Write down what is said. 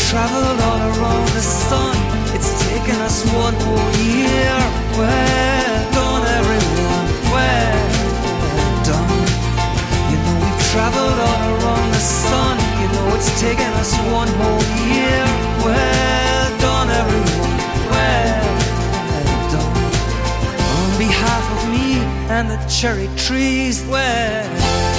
traveled all around the sun. It's taken us one whole year. Well done, everyone. Well done. You know we've traveled all around the sun. You know it's taken us one whole year. Well done, everyone. Well done. On behalf of me and the cherry trees, well